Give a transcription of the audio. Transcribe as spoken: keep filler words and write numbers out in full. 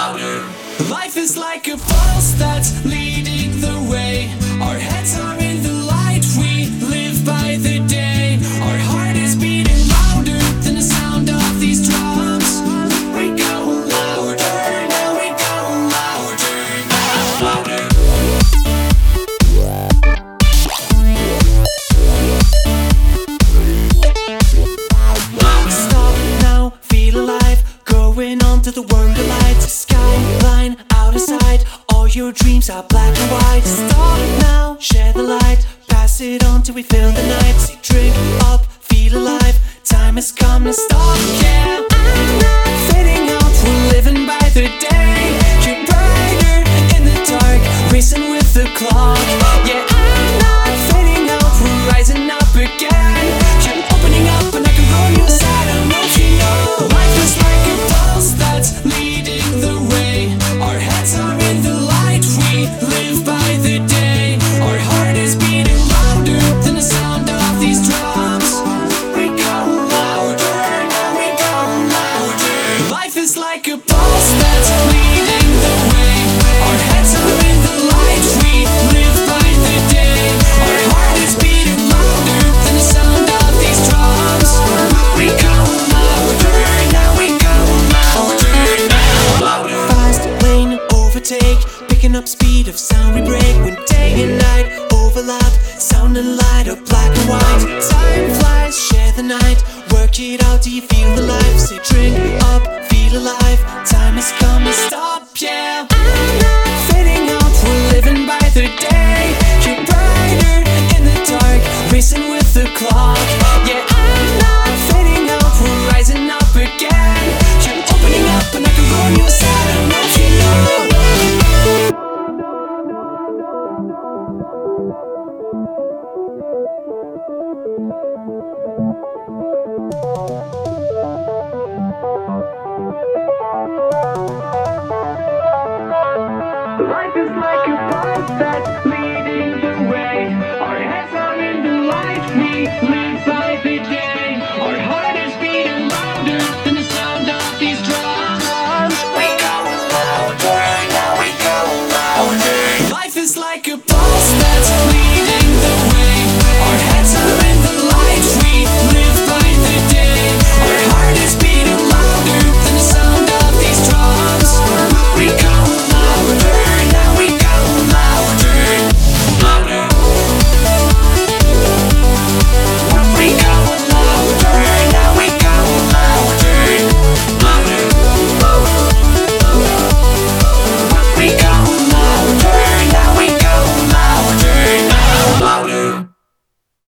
louder. Life is like a pulse that's leading the way. Our heads are in the light, we live by the day. Our heart is beating louder than the sound of these drums. We go louder, now we go louder, now louder. Stop now, feel alive, going on to the world of lights. Skyline out of sight, all your dreams are black and white. Stop now, share the light, pass it on till we fill the night. Say drink up, feel alive, time has come to stop. Yeah, I'm not fading out, we're living by the day. You're brighter in the dark, racing with the clock. Yeah, I'm not fading out, we're rising up again. Keep opening up and I can roll you aside, I know you know. Life is like a pulse that's leading the way. Our heads are in the light, we live by the day. Our heart is beating louder than the sound of these drums. We go louder, now we go louder. Life is like a pulse that's leading the way. Our heads are in the light, we live by the day. Our heart is beating louder than the sound of these drums. We go louder, now we go louder, now louder. Fast lane overtake, picking up speed of sound we break. When day and night overlap, sound and light are black and white. Time flies, share the night, work it out, do you feel the life? Say drink up, feel alive, time has come to stop, yeah. I'm not fading out, we're living by the day. You're brighter in the dark, racing with the clock. Yeah, I'm not fading out, we're rising up again. Keep opening up and I can roll you aside, I know you know. Life is like a pulse that's leading the way. Our heads are in the light, we live by the day. Our heart is beating louder than the sound of these drums. We go louder, now we go louder. Life is like a